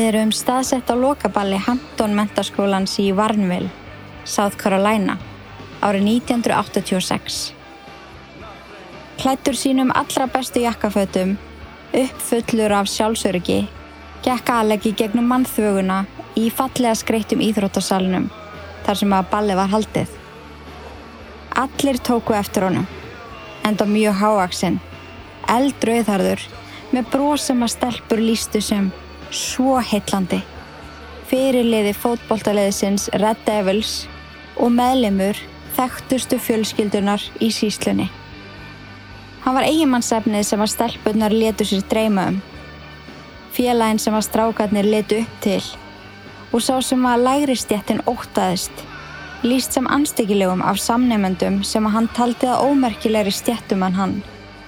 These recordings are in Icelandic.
Við erum staðsett á lokaballi Hampton menntaskólans í Warrenville, South Carolina, árið 1986. Klæddur sínum allra bestu jakkafötum, uppfullur af sjálfsöryggi, gekk Alec í gegnum mannþvöguna í fallega skreyttum íþróttasalnum, þar sem að ballið var haldið. Allir tóku eftir honum, enda mjög hávaxinn, eldrauðharður, með bros sem að stelpur lýstu sem svo heillandi. Fyrirliði fótboltaliðsins Red Devils og meðlimur þekktustu fjölskyldunar í sýslunni. Hann var eiginmannsefnið sem að stelpurnar létu sér dreyma félaginn sem að strákarnir litu upp til og sá sem að lægri stéttin óttaðist, lýst sem andstyggilegum af samnemendum sem að hann taldi að ómerkilegri stéttum en hann.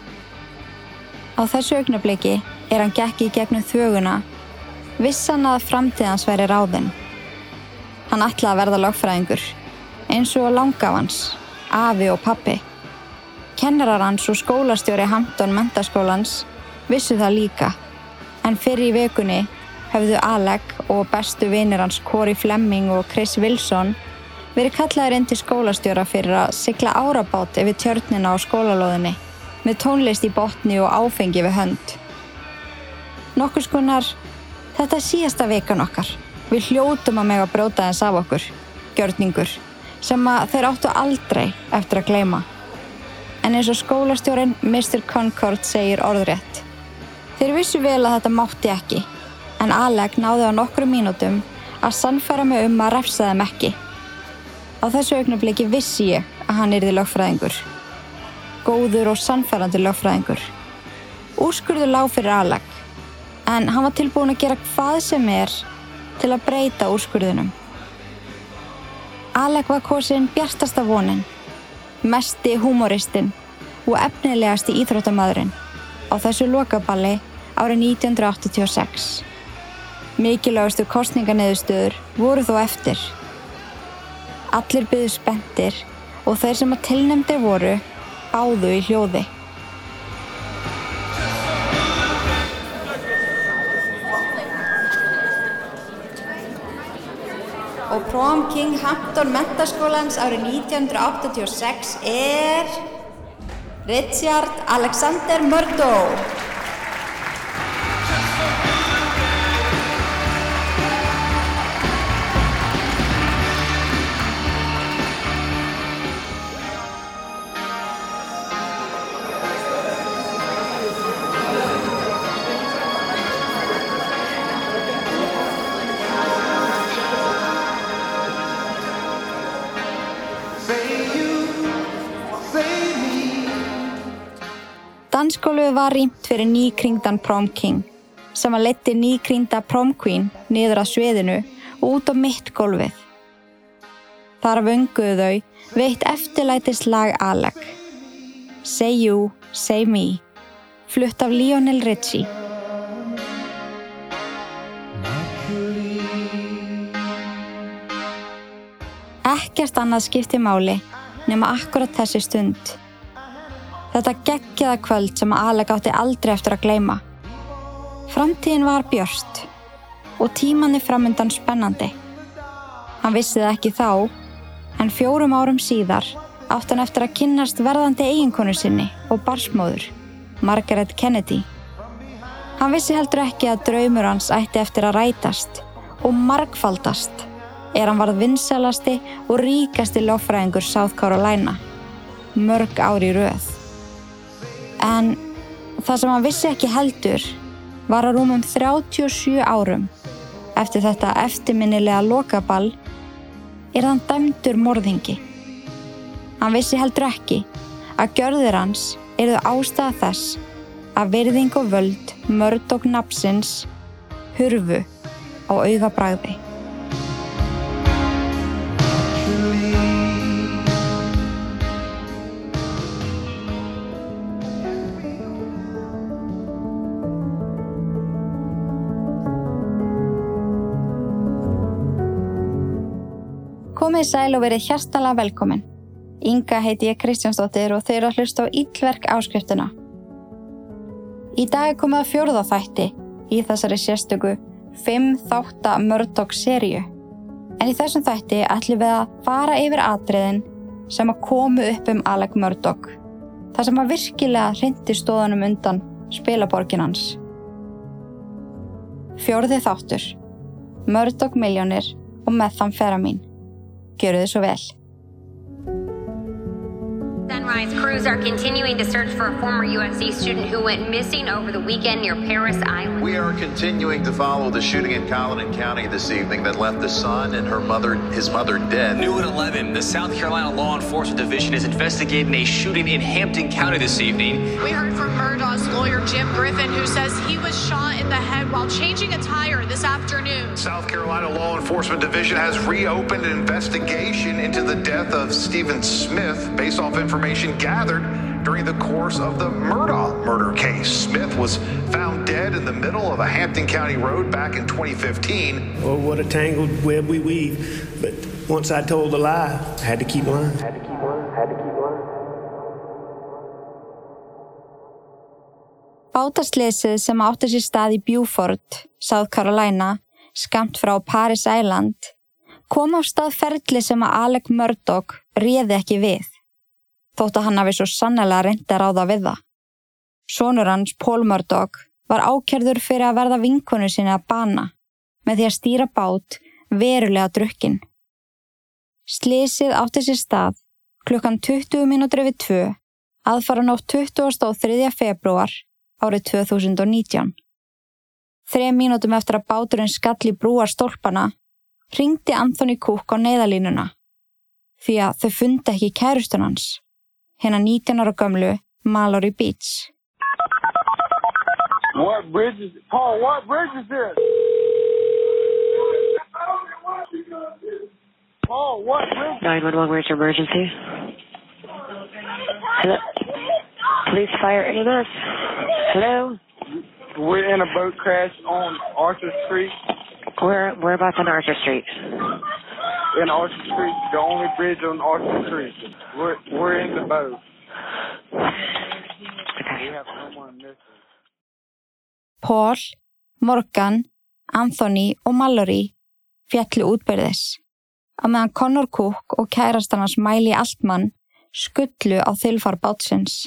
Á þessu augnabliki hann gekk í gegnum þvöguna, vissi hann að framtíð hans væri ráðin. Hann ætlaði að verða lögfræðingur, eins og langafans, afi og pabbi. Kennarar hans og skólastjóri Hampton menntaskólans vissu það líka, en fyrr í vikunni höfðu Alec og bestu vinir hans Corey Fleming og Chris Wilson verið kallaðir inn til skólastjóra fyrir að sigla árabát yfir tjörnina á skólalóðinni með tónlist í botni og áfengi við hönd. Nokkurs konar, þetta er síðasta vikan okkar. Við hljótum að mega brjóta þess af okkur, gjörningur, sem að þeir áttu aldrei eftir að gleyma. En eins og skólastjórinn Mr. Concord segir orðrétt. Þeir vissu vel að þetta mátti ekki, en Alec náði á nokkrum mínútum að sannfæra mig að refsa þeim ekki. Á þessu augnabliki vissi ég að hann yrði lögfræðingur. Góður og sannfærandi lögfræðingur. Úrskurður lá fyrir Alec, en hann var tilbúinn að gera hvað sem til að breyta úrskurðunum. Alec var kosinn bjartasta vonin, mesti húmoristinn og efnilegasti íþróttamaðurinn á þessu lokaballi árið 1986. Mikilvægustu kosninganiðurstöður voru þó eftir. Allir biðu spenntir og þeir sem að tilnefndir voru báðu í hljóði. Og prom king Hampton menntaskólans árið 1986 Richard Alexander Murdoch. Dansgólfið var rýmt fyrir nýkringdan prom king sem að leiddi nýkringda prom queen niður að sviðinu og út á mitt gólfið. Þar vönguðu þau veitt eftirlætislag Alec. Say You, Say Me, flutt af Lionel Richie. Ekkert annað skipti máli nema akkurat þessi stund. Þetta geggjaða kvöld sem Alec átti aldrei eftir að gleyma. Framtíðin var björt og tímanni framundan spennandi. Hann vissi það ekki þá, en 4 árum síðar átti hann eftir að kynnast verðandi eiginkonu sinni og barnsmóður, Margaret Kennedy. Hann vissi heldur ekki að draumur hans ætti eftir að rætast og margfaldast hann varð vinsælasti og ríkasti lögfræðingur South Carolina, mörg ár í röð. En það sem hann vissi ekki heldur var að rúmum 37 árum eftir þetta eftirminnilega lokaball hann dæmdur morðingi. Hann vissi heldur ekki að gjörðir hans yrðu ástæða þess að virðing og völd Murdoch nafnsins hurfu á augabragði. Komið sæl og verið hjartanlega velkomin. Inga heiti ég Kristjánsdóttir og þau eru að hlusta á illverk áskriftina. Í dag komið að 4. þætti í þessari sérstöku 5 þátta Murdoch-seríu. En í þessum þætti ætlum við að fara yfir atriðin sem að komu upp Alec Murdoch. Það sem að virkilega hrinti stóðunum undan spilaborgin hans. 4. þáttur. Murdoch milljónir og methamphetamine. Gjörðu svo vel. Sunrise crews are continuing to search for a former USC student who went missing over the weekend near Parris Island. We are continuing to follow the shooting in Colleton County this evening that left the son and his mother dead. New at 11, the South Carolina Law Enforcement Division is investigating a shooting in Hampton County this evening. We heard from Murdoch's lawyer, Jim Griffin, who says he was shot in the head while changing a tire this afternoon. South Carolina Law Enforcement Division has reopened an investigation into the death of Stephen Smith based off information gathered during the course of the Murdaugh murder case. Smith was found dead in the middle of a Hampton County road back in 2015. Oh, what a tangled web we weave. But once I told the lie, I had to keep lying. Bátaslysið sem átti sér stað í Beaufort, South Carolina, skammt frá Parris Island, kom á stað ferli sem að Alec Murdoch réði ekki við, þótt að hann hafi svo sannarlega reynt að ráða við það. Sonur hans, Paul Murdoch, var ákærður fyrir að verða vinkonu sinni að bana með því að stýra bát verulega drukkinn. Slysið átti sér stað klukkan 20 mínútur yfir 2, aðfaranótt 23. febrúar árið 2019. 3 mínútum eftir að báturinn skall í brúarstólpana, hringdi Anthony Cook á neyðarlínuna, því að þau fundu ekki kærustun hans, hina 19 ára gömlu Mallory Beach. What bridge is this? Paul, what bridge is this? Paul, what bridge? 911, where's your emergency? Hello? Police, fire, EMS. Hello? We're in a boat crash on Arthur Street. Whereabouts on Arthur Street? In Arthur Street, the only bridge on Arthur Street. We're in the boat. Okay. We have someone missing. Paul, Morgan, Anthony og Mallory fjallu útbyrðis, á meðan Connor Cook og kærastan hans Miley Altman skullu á þilfar bátsins.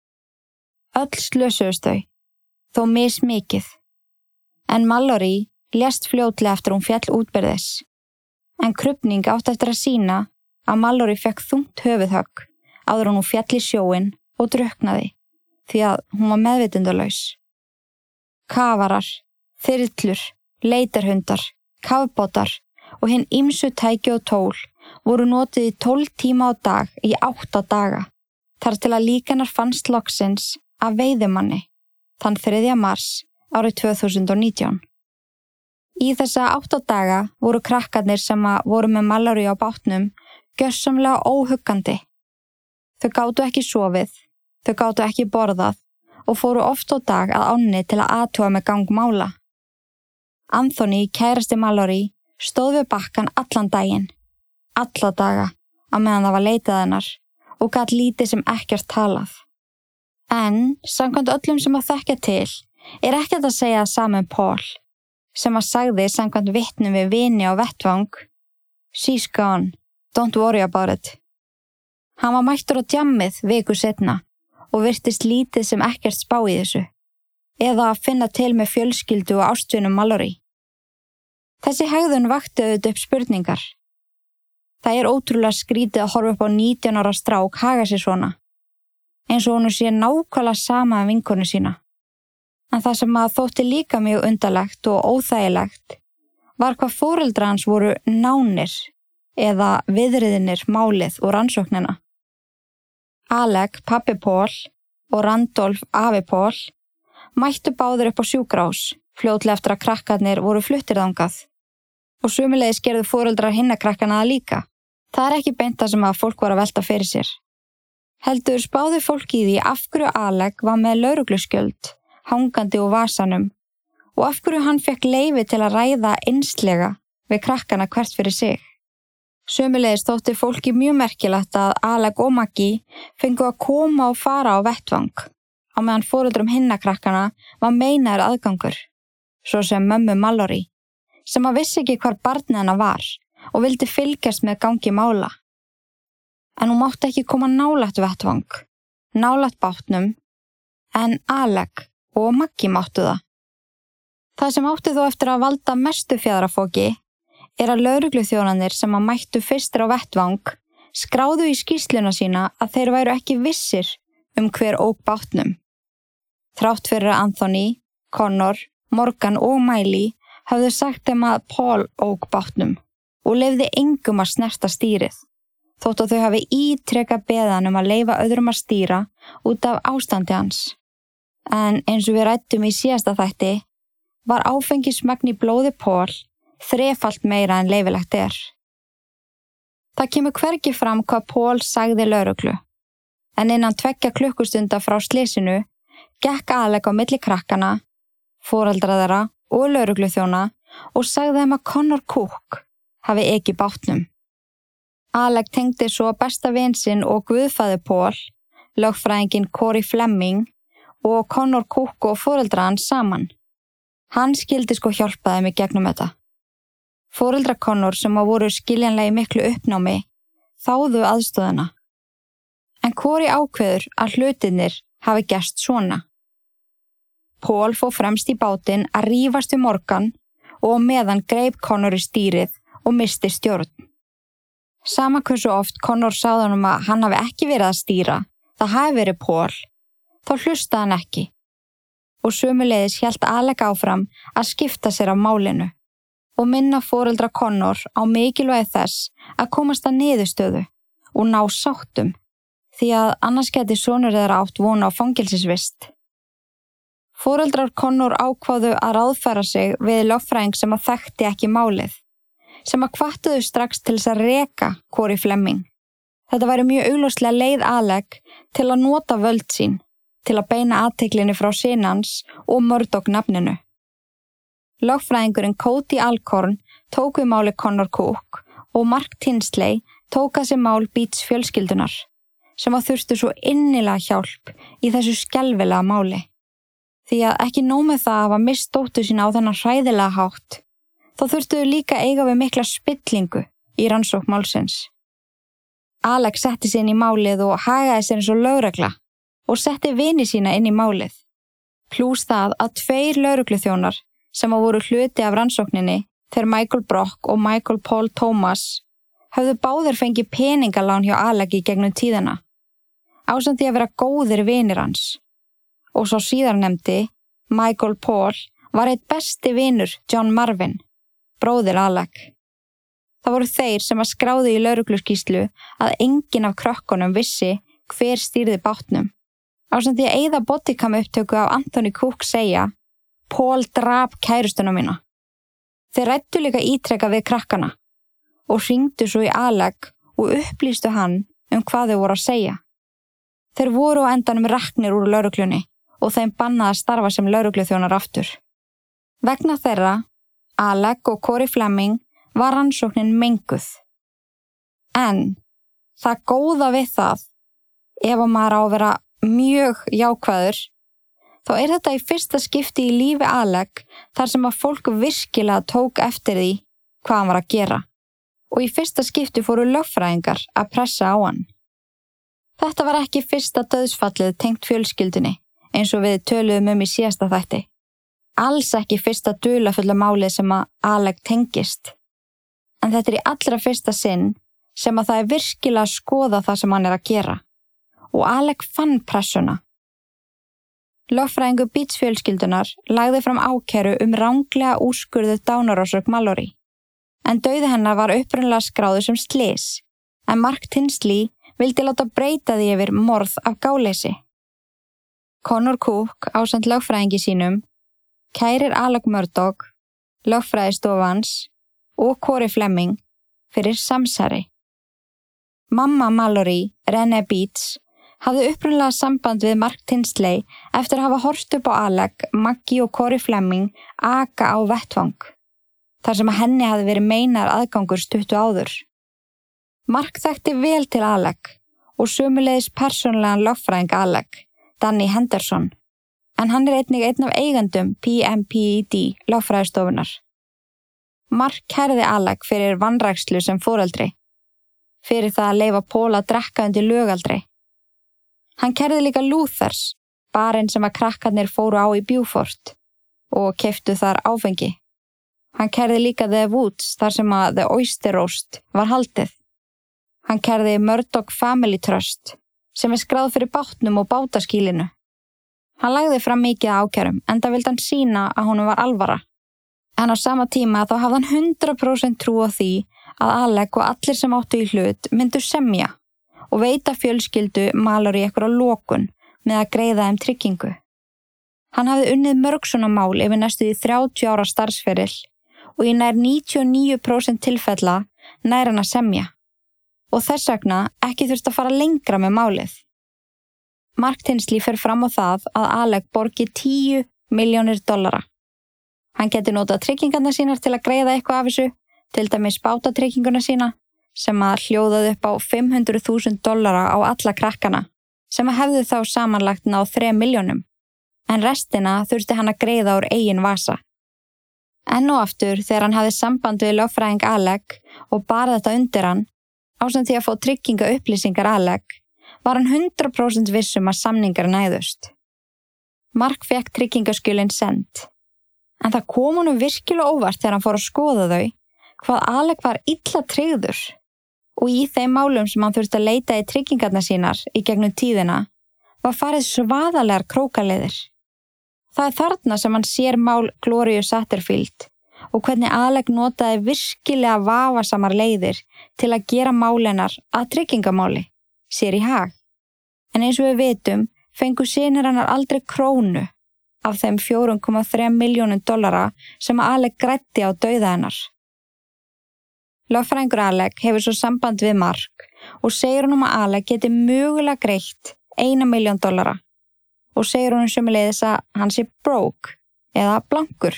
Öll slösuðust þau, þó mismikið, en Mallory lést fljótlega eftir hún fjall útbyrðis. En krufning átti eftir að sýna að Mallory fekk þungt höfuðhögg áður en hún fjall í sjóinn og drukknaði, því að hún var meðvitundalaus. Kafarar, þyrlur, leitarhundar, kafbátar og hinn ýmsu tæki og tól voru notuð í 12 tíma á dag í 8 daga, þar til að líkanar fannst loksins af veiðimanni þann 3. mars árið 2019. Í þessa 8 daga voru krakkarnir sem voru með Mallory á bátnum gjörsamlega óhuggandi. Þau gátu ekki sofið, þau gátu ekki borðað og fóru oft á dag að ánni til að athuga með gang mála. Anthony, kærasti Mallory, stóð við bakkann allan daginn, alla daga, á meðan það var leitað hennar og gat lítið sem ekkert talað. En, samkvæmt öllum sem að þekkja til, ekkert að segja það sama Paul, sem að sagði samkvæmt vitnum við vini á vettvang, "She's gone, don't worry about it." Hann var mættur á djammið viku seinna og virtist lítið sem ekkert spá í þessu, eða að finna til með fjölskyldu og ástvinum Mallory. Þessi hegðun vakti auðvitað upp spurningar. Það ótrúlega skrítið að horfa upp á 19 ára strák haga sér svona, eins og honum sé nákvæmlega sama vinkonu sína. En það sem að þótti líka mjög undarlegt og óþægilegt var hvað foreldrar hans voru nánir eða viðriðinir málið og rannsóknina. Alec, pabbi Paul, og Randolph, afi Paul, mættu báðir upp á sjúkrahús fljótlega eftir að krakkarnir voru fluttir þangað. Og sömuleiðis gerðu foreldrar hinna krakkana það líka. Það ekki beint það sem að fólk var að velta fyrir sér. Heldur spáði fólk í því af hverju Alec var með lögregluskjöld hangandi úr vasanum og af hverju hann fekk leyfi til að ræða einslega við krakkana hvert fyrir sig. Sömuleiðis þótti fólki mjög merkilegt að Alec og Maggie fengu að koma og fara á vettvang, á meðan foreldrum hinna krakkana var meinaður aðgangur, svo sem mömmu Mallory. sem vissi ekki hvar barnið hennar var og vildi fylgjast með gangi mála. En hún mátti ekki koma nálægt vettvang, nálægt bátnum, en Alec og Maggie máttu það. Það sem átti þó eftir að valda mestu fjaðrafoki að lögregluþjónarnir sem mættu fyrstir á vettvang skráðu í skýrsluna sína að þeir væru ekki vissir hver ók bátnum. Þrátt fyrir að Anthony, Connor, Morgan og Miley höfðu sagt þeim að Paul ók bátnum og leyfði engum að snerta stýrið, þótt að þau hafi ítrekað beðið hann að leyfa öðrum að stýra út af ástandi hans. En eins og við ræddum í síðasta þætti, var áfengismagn í blóði Paul þrefalt meira en leyfilegt er. Það kemur hvergi fram hvað Paul sagði lögreglu, en innan 2 klukkustunda frá slysinu gekk Alec á milli krakkana, foreldra þeirra og lögregluþjóna og sagði þeim að Connor Cook hafi ekið bátnum. Alec tengdi svo besta vin sinn og guðfaðir Paul, lögfræðinginn Corey Fleming og Connor Cook og foreldra hans saman. Hann skildi sko hjálpa þeim í gegnum þetta. Foreldra Connor sem voru skiljanlega í miklu uppnámi þáðu aðstoðina. En Corey ákveður að hlutirnir hafi gerst svona. Paul fór fremst í bátinn að rífast við Morgan og meðan greip Connor í stýrið og missti stjórn. Sama hversu oft Connor sagði honum að hann hafi ekki verið að stýra, það hafi verið Paul, þá hlustaði hann ekki. Og sömuleiðis hélt Alec áfram að skipta sér af málinu og minna foreldra Connor á mikilvægi þess að komast að niðurstöðu og ná sáttum, því að annars gæti sonur þeirra átt von á fangelsisvist. Foreldrar Connor ákváðu að ráðfæra sig við lögfræðing sem að þekkti ekki málið, sem að hvattuðu strax til þess að reka Corey Fleming. Þetta væri mjög augljóslega leið Alec til að nota völd sín, til að beina athyglinni frá synans og Murdoch nafninu. Lögfræðingurinn Cody Alcorn tók við máli Connor Cook og Mark Tinsley tók að sér mál Beats fjölskyldunar, sem að þurftu svo innilega hjálp í þessu skelfilega máli. Því að ekki nóg með það að hafa misst dóttur sína á þennan hræðilega hátt, þá þurftuðu líka eiga við mikla spillingu í rannsókn málsins. Alex setti sig inn í málið og hagaði sér eins og lögregla og setti vini sína inn í málið. Plús það að 2 lögregluþjónar sem voru hluti af rannsókninni, þeir Michael Brock og Michael Paul Thomas, höfðu báðir fengið peningalán hjá Alec í gegnum tíðina, ásamt því að vera góðir vinir hans. Og svo síðarnefndi, Michael Paul, var eitt besti vinur John Marvin, bróðir Alec. Það voru þeir sem að skráðu í lögregluskýrslu að enginn af krökkunum vissi hver stýrði bátnum. Ásamt því að eyða bodycam upptöku af Anthony Cook segja, Paul drap kærustuna mína. Þeir ræddu líka ítrekað við krakkana og hringdu svo í Alec og upplýstu hann hvað þau voru að segja. Þeir voru á endanum reknir úr lögreglunni og þeim bannað að starfa sem lögregluþjónar aftur. Vegna þeirra, Alec og Corey Fleming, var rannsóknin menguð. En það góða við það, ef að maður á að vera mjög jákvæður, þá þetta í fyrsta skipti í lífi Alec þar sem að fólk virkilega tók eftir því hvað hann var að gera. Og í fyrsta skipti fóru lögfræðingar að pressa á hann. Þetta var ekki fyrsta dauðsfallið tengt fjölskyldunni, eins og við töluðum í síðasta þætti. Alls ekki fyrsta dularfulla málið sem að Alec tengist. En þetta í allra fyrsta sinn sem að það virkilega að skoða það sem hann að gera. Og Alec fann pressuna. Lögfræðingur Beats fjölskyldunar lagði fram ákæru ranglega úrskurðuð dánarorsök Mallory. En dauði hennar var upprunalega skráður sem slys, en Mark Tinsley vildi láta breyta því yfir morð af gáleysi. Connor Cook ásamt lögfræðingi sínum kærir Alec Murdoch, lögfræðistofans og Corey Fleming fyrir samsæri. Mamma Mallory, Renee Beats, hafði upprunalega samband við Mark Tinsley eftir að hafa horft upp á Alec, Maggie og Corey Fleming aka á vettvang, þar sem að henni hafði verið meinaður aðgangur stuttu áður. Mark þekkti vel til Alec og sömuleiðis persónulegan lögfræðing Alec, Danny Henderson, en hann einnig einn af eigendum PMPED lögfræðistofunar. Mark kærði Alec fyrir vanrækslu sem foreldri, fyrir það að leyfa Paul að drekka undir lögaldri. Hann kærði líka Luthers, barinn sem að krakkarnir fóru á í Beaufort og keyptu þar áfengi. Hann kærði líka The Woods þar sem að The Oyster Roast var haldið. Hann kærði Murdoch Family Trust sem skráð fyrir bátnum og bátaskýlinu. Hann lagði fram mikið ákærum enda vildi hann sýna að honum var alvara. En á sama tíma þá hafði hann 100% trú á því að Alec og allir sem áttu í hlut myndu semja og veita fjölskyldu Mallory einhverja lokun með að greiða þeim tryggingu. Hann hafði unnið mörg svona mál yfir næstu í 30 ára starfsferil og í nær 99% tilfella nær hann að semja og þess vegna ekki þurfti að fara lengra með málið. Mark Tinsley fer fram á það að Alec borgi $10 milljónir. Hann geti notað tryggingarnar sínar til að greiða eitthvað af þessu, til dæmis bátatrygginguna sína sem að hljóðaði upp á $500,000 á alla krakkana sem að hefðu þá samanlagt náð 3 milljónum, en restina þurfti hann að greiða úr eigin vasa. Enn og aftur þegar hann hafði samband við lögfræðing Alec og bar þetta undir hann, ásamt því að fá trygginga upplýsingar Alec, var hann 100% vissum að samningar næðust. Mark fekk tryggingaskjölin send, en það kom honum virkilega óvart þegar hann fór að skoða þau, hvað Alec var illa tryggður og í þeim málum sem hann þurfti að leita í tryggingarnar sínar í gegnum tíðina var farið svaðalegar krókaleiðir. Það þarna sem hann sér mál Gloria Satterfield og hvernig Alec notaði virkilega vafasamar leiðir til að gera málennar að tryggingamáli, sér í hag. En eins og við vitum, fengu synir hennar aldrei krónu af þeim $4,3 milljónum sem Alec græddi á dauða hennar. Lögfræðingur Alec hefur svo samband við Mark og segir honum að Alec geti mögulega greitt $1 milljón og segir honum sömuleiðis að hann sé broke eða blankur.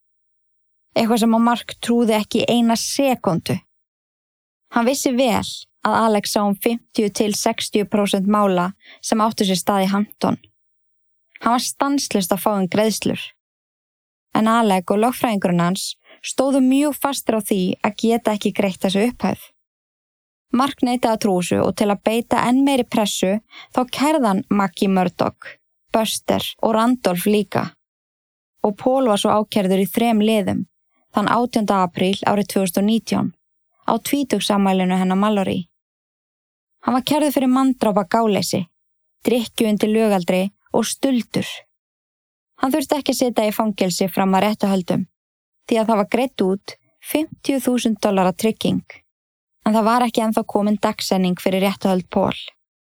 Eitthvað sem að Mark trúði ekki eina sekúndu. Hann vissi vel að Alec sá 50–60% mála sem áttu sér stað í Hampton. Hann var stanslaust að fá greiðslur. En Alec og lögfræðingurinn hans stóðu mjög fastir á því að geta ekki greitt þessu upphæð. Mark neitaði að trúa þessu og til að beita enn meiri pressu þá kærðan Maggie Murdoch, Buster og Randolph líka. Og Paul var svo ákærður í 3 liðum þann 18. apríl árið 2019 á 20-afmælinu hennar Mallory. Hann var kærður fyrir manndrápa gáleysi, drykkju undir lögaldri og stuldur. Hann þurfti ekki að sitja í fangelsi fram að réttarhöldum því að það var greitt út $50,000 trygging, en það var ekki ennþá komin dagsetning fyrir réttarhöld Paul.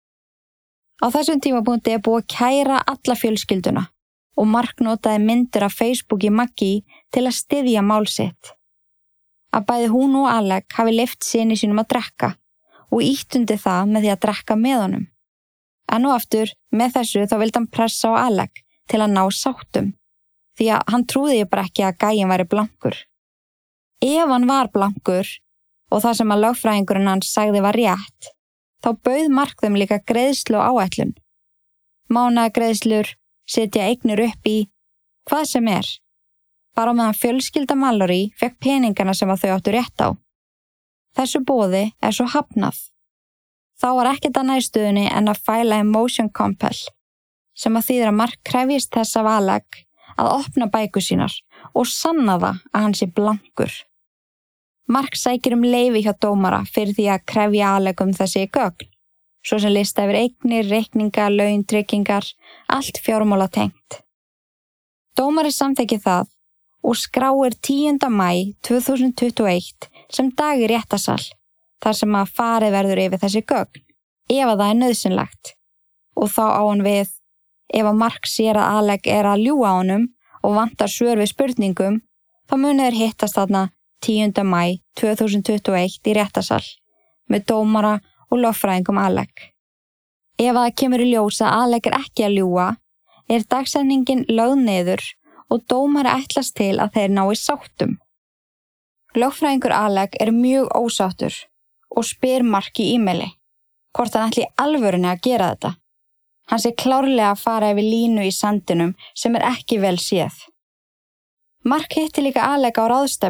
Á þessum tímapunkti er búið að kæra alla fjölskylduna og Mark notaði myndir af Facebooki Maggie til að styðja mál sitt. Að bæði hún og Alec hafi leyft syni sínum að drekka og ýtt undir það með því að drekka með honum. En nú aftur, með þessu þá vildi hann pressa á Alec til að ná sáttum, því að hann trúði bara ekki að gæinn væri blankur. Ef hann var blankur og það sem að lögfræðingurinn hans sagði var rétt, þá bauð Mark þeim líka greiðslu og áætlun. Mánaðargreiðslur, setja eignir upp í, hvað sem er. Bara meðan fjölskylda Mallory fekk peningana sem að þau áttu rétt á. Þessu boði er svo hafnað. Þá var ekkert annað í stöðunni en að fæla motion compel, sem að þýðir að Mark krefjist þess af Alec að opna bækur sínar og sanna það að hann sé blankur. Mark sækir leyfi hjá dómara fyrir því að krefja Alec þessi gögn, svo sem lista yfir eignir, reikningar, laun, tryggingar, allt fjármálatengt. Dómari samþykkir það og skráir 10. maí 2021 sem dag í réttarsal, þar sem að farið verður yfir þessi gögn, ef að það er nauðsynlegt. Og þá á hann við, ef að Mark sér að Alec er að ljúga á honum og vantar svör við spurningum, þá munu þeir hittast þarna 10. maí 2021 í réttarsal með dómara og lögfræðingum Alec. Ef að það kemur í ljós að Alec er ekki að ljúga, er dagsetningin lögð niður og dómari ætlast til að þeir nái sáttum. Lögfræðingur Alec er mjög ósáttur og spyr Mark í e-maili hvort hann ætli í alvörunni að gera þetta. Hann sé klárlega að fara yfir línu í sandinum sem er ekki vel séð. Mark hitti líka Alec á ráðstefnu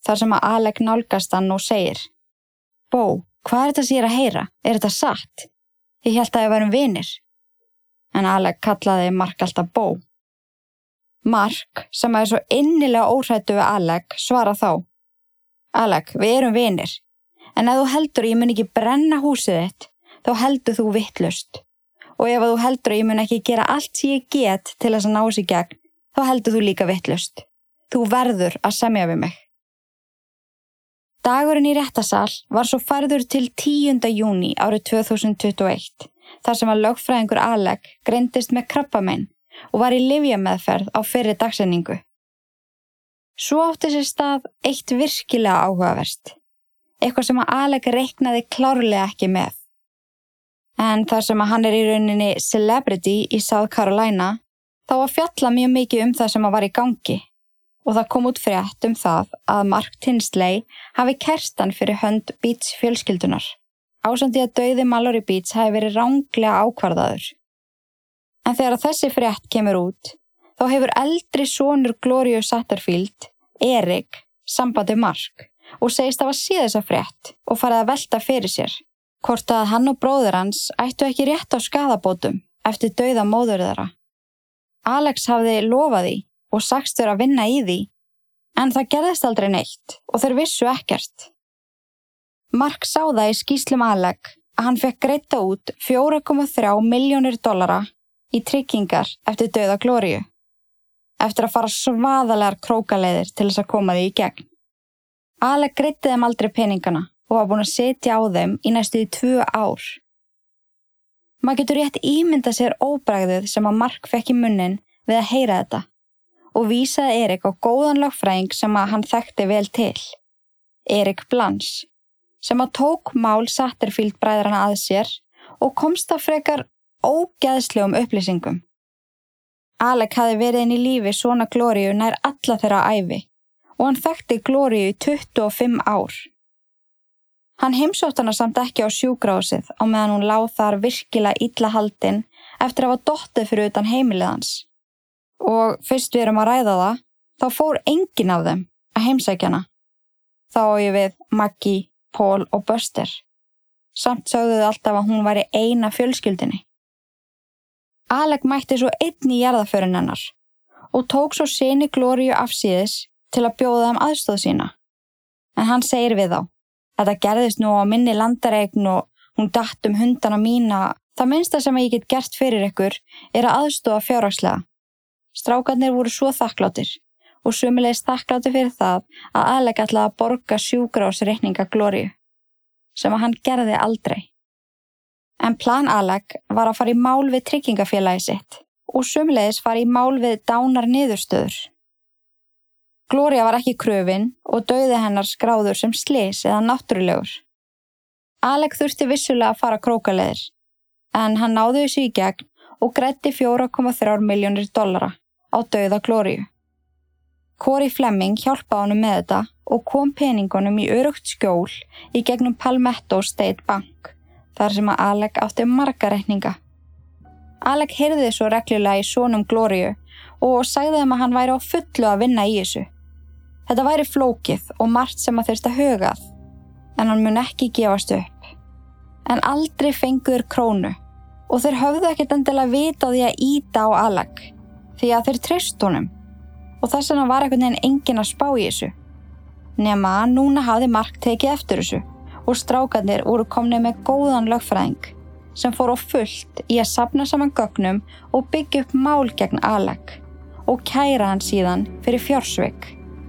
þar sem að Alec nálgast hann og segir: Bo, hvað er þetta sem ég að heyra? Er þetta satt? Ég hélt að við værum vinir. En Alec kallaði Mark alltaf Bo. Mark, sem er svo innilega óhræddur við Alec, svara þá: Alec, við erum vinir. En ef þú heldur að ég mun ekki brenna húsið þitt, þá heldur þú vitlaust. Og ef þú heldur að ég mun ekki gera allt sem ég get til þess að ná þessu í gegn, þá heldur þú líka vitlaust. Þú verður að semja við mig. Dagurinn í réttasal var svo færður til 10. júní árið 2021, þar sem að lögfræðingur Alec greindist með krabbamein og var í lyfjameðferð á fyrri dagsetningu. Svo átti sér stað eitt virkilega áhugavert. Eitthvað sem að Alec reiknaði klárlega ekki með. En þar sem að hann er í rauninni celebrity í South Carolina, þá var fjallað mjög mikið það sem að var í gangi og það kom út frétt það að Mark Tinsley hafi kært hann fyrir hönd Beach fjölskyldunar, ásamt í að dauði Mallory Beach hafi verið ranglega ákvarðaður. En þegar þessi frétt kemur út, þá hefur eldri sonur Gloria Satterfield, Eric, samband við Mark og segist hafa séð þessa frétt og farið að velta fyrir sér hvort að hann og bróðir hans ættu ekki rétt á skaðabótum eftir dauða móður þeirra. Alex hafði lofað því og sagst vera að vinna í því, en það gerðist aldrei neitt og þeir vissu ekkert. Mark sá það í skýrslum Alec að hann fekk greidda út $4,3 milljónir í tryggingar eftir dauða Glóríu, eftir að fara svaðalegar krókaleiðir til þess að koma því í gegn. Alec greiddi þeim aldrei peningana og var búin að setja á þeim í næstu 2 ár. Maður getur rétt ímyndað sér óbragðið sem að Mark fekk í munnin við að heyra þetta og vísaði Erik á góðan lögfræðing sem að hann þekkti vel til, Erik Blanche, sem að tók mál Satterfield bræðrana að sér og komst að frekar ógeðslegum upplýsingum. Alec hafði verið inn í lífi svona Glóríu nær alla þeirra ævi og hann þekkti Glóríu í 25 ár. Hann heimsótti hana samt ekki á sjúkrahúsið á meðan hún lá þar virkilega illa haldin eftir að hafa dottið fyrir utan heimilið hans. Og fyrst við erum að ræða það, þá fór enginn af þeim að heimsækja hana. Þá á ég við Maggie, Paul og Buster. Samt sögðu þau alltaf að hún væri eina fjölskyldinni. Alec mætti svo einn í jarðarförin hennar og tók svo syni Glóríu afsíðis til að bjóða þeim aðstoð sína. En hann segir við þá: Þetta gerðist nú á minni landareign og hún datt hundana mína. Það minnsta sem ég get gert fyrir ykkur er að aðstoða fjárhagslega. Strákarnir voru svo þakklátir og sömulegis þakklátir fyrir það að Alec ætlaði að borga sjúkrahúsreikninga Glóríu, sem að hann gerði aldrei. En plan Alec var að fara í mál við tryggingafélagið sitt og sömulegis fara í mál við dánar niðurstöður. Glória var ekki kröfin og dauði hennar skráður sem slys eða náttúrulegur. Alec þurfti vissulega að fara krókaleiðir, en hann náði þessu í gegn og greiddi $4,3 milljónir á dauða Glóríu. Corey Fleming hjálpaði honum með þetta og kom peningunum í öruggt skjól í gegnum Palmetto State Bank, þar sem að Alec átti marga reikninga. Alec heyrði svo reglulega í sonum Glóríu og sagði þeim að hann væri á fullu að vinna í þessu. Þetta væri flókið og margt sem að þurfti að huga að, en hann mun ekki gefast upp. En aldrei fenguður krónu og þeir höfðu ekkert endilega vita á því að ýta á Alec, því að þeir treystu honum og þess vegna var einhvern veginn enginn að spá í þessu. Nema núna hafði Mark tekið eftir þessu og strákarnir voru komnir með góðan lögfræðing sem fór á fullt í að safna saman gögnum og byggja upp mál gegn Alec og kæra hann síðan fyrir fjársvik.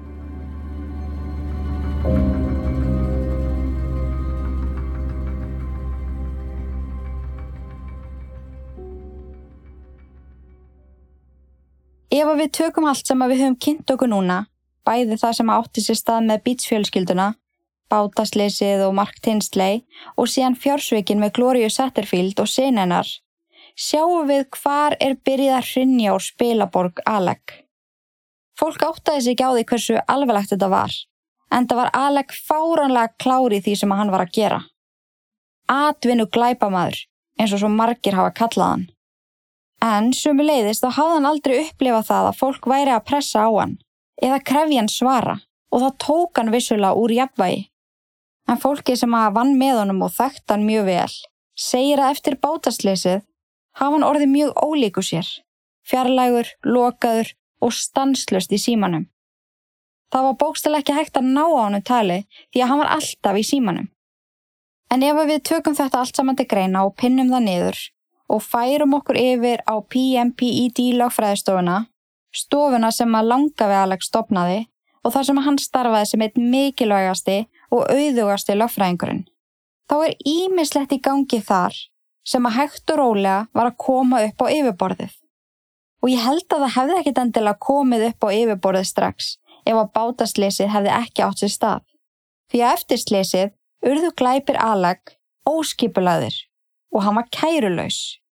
Ef við tökum allt sem við höfum kynnt okkur núna, bæði það sem átti sér stað með Beach fjölskylduna, bátasleysið og Mark Tinsley og síðan fjársvikin með Gloria Satterfield og syni hennar, sjáum við hvar er byrjað að hrynja úr spilaborg Alec. Fólk áttaði sig ekki á því hversu alvarlegt þetta var, enda var Alec fáránlega klár í því sem hann var að gera. Atvinnu glæpamaður, eins og svo margir hafa kallað hann. En sömuleiðis þá hafði hann aldrei upplifað það að fólk væri að pressa á hann eða krefja hann svara og það tók hann vissulega úr jafnvægi. En fólki sem vann með honum og þekkti hann mjög vel segir að eftir bátaslysið hafa hann orðið mjög ólíkur sér, fjarlægur, lokaður og stanslaust í símanum. Það var bókstaflega ekki hægt að ná á honum tali því að hann var alltaf í símanum. En ef við tökum þetta allt saman til greina og pinnum það niður og færum okkur yfir á PMPED lögfræðistofuna, stofuna sem að Langafi Alex stofnaði og þar sem hann starfaði sem einn mikilvægasti og auðugasti lögfræðingurinn, þá ýmislegt í gangi þar sem að hægt og rólega var að koma upp á yfirborðið. Og ég held að það hefði ekkit endilega komið upp á yfirborðið strax ef að bátaslysið hefði ekki átt sér stað. Því að eftir slysið urðu glæpir Alex óskipulagðir og hann var kærulaus.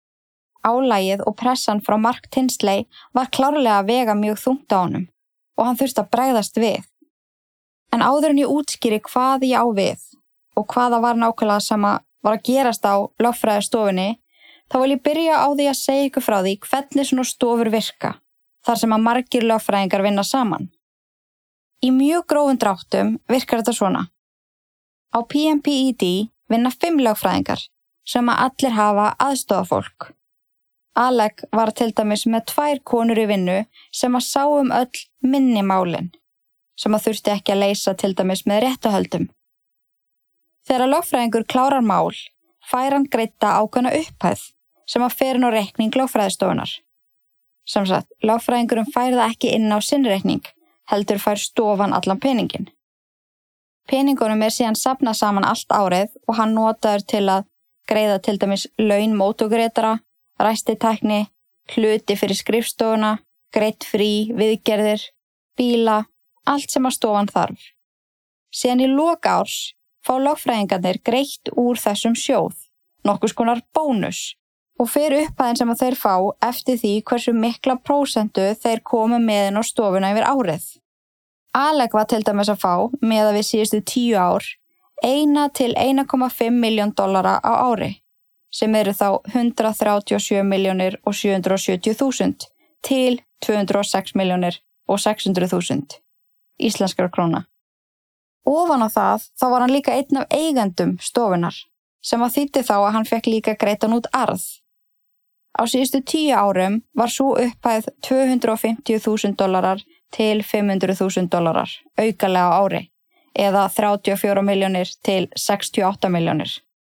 Álagið og pressan frá Mark Tinsley var klárlega að vega mjög þungt á honum og hann þurfti að bregðast við. En áður en ég útskýri hvað ég á við og hvaða var nákvæmlega sem var að gerast á lögfræðistofunni, þá vil ég byrja á því að segja ykkur frá því hvernig svona stofur virka, þar sem að margir lögfræðingar vinna saman. Í mjög grófum dráttum virkar þetta svona. Á PMPED vinna 5 lögfræðingar sem að allir hafa aðstofafólk. Alex var til dæmis með 2 konur í vinnu sem að sá öll minni málin, sem að þurfti ekki að leysa til dæmis með réttarhöldum. Þegar lögfræðingur klárar mál, fær hann greidda ákveðna upphæð sem að fer inn á reikning lögfræðistofunar. Sem sagt, lögfræðingurinn fær það ekki inn á sinn reikning, heldur fær stofan allan peningin. Peningunum síðan safnað saman allt árið og hann notaður til að greiða til dæmis laun mótugreitara, ræstitækni, hluti fyrir skrifstofuna, greitt frí, viðgerðir, bíla, allt sem að stofan þarf. Síðan í lok árs fá lögfræðingarnir greitt úr þessum sjóð, nokkurs konar bónus, og fer upphæðin sem að þeir fá eftir því hversu mikla prósentu þeir komu með inn á stofuna yfir árið. Alex var til dæmis að fá, með að við síðustu 10 ár, 1 til 1,5 milljón dollara á ári, sem eru þá 137.770.000 til 206.600.000 íslenskra króna. Ofan á það, þá var hann líka einn af eigendum stofunar, sem að þýddi þá að hann fekk líka greiddan út arð. Á síðustu 10 árum var svo upphæð $250.000 til $500.000 aukalega á ári, eða 34 milljónir til 68 milljónir.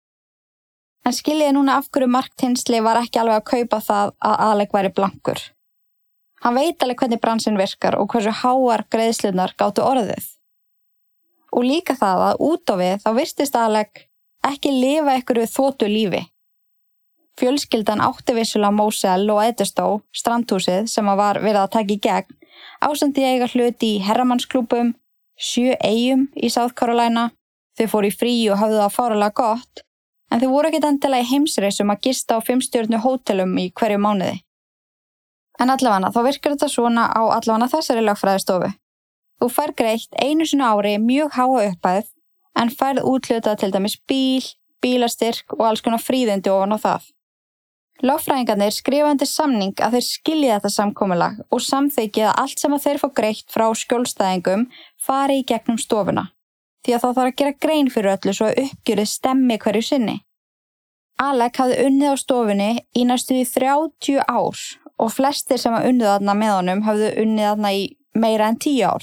En skiljiði núna af hverju Mark Tinsley var ekki alveg að kaupa það að Alex væri blankur. Hann veit alveg hvernig bransinn virkar og hversu háar greiðslurnar gátu orðið. Og líka það að út á við þá virtist Alex ekki lifa einhverju þotu lífi. Fjölskyldan átti vissulega Moselle og Edistow, strandhúsið sem var verið að taka í gegn, ásamt því að eiga hluti í herramannsklúbum, 7 eyjum í South Carolina. Þau fóru í frí og höfðu það fáralega gott, en þau voru ekkert endilega í heimsreisum að gista á 5-stjörnu hótelum í hverju mánuði. En allavega þá virkar þetta svona á allavega þessari lögfræðistofu. Þú fær greitt einu sinni á ári mjög háa upphæð, en færð úthlutað til dæmis bíl, bílastyrk og alls konar fríðindi ofan á það. Lögfræðingarnir skrifa undir samning að þeir skilji þetta samkomulag og samþykki að allt sem að þeir fá greitt frá skjólstæðingum fari í gegnum stofuna, því að þá þarf að gera grein fyrir öllu svo að uppgjörið stemmi hverju sinni. Alex hafði unnið á stofunni í næstu 30 ár og flestir sem að unnið þarna með honum hafðu unnið þarna í meira en 10 ár.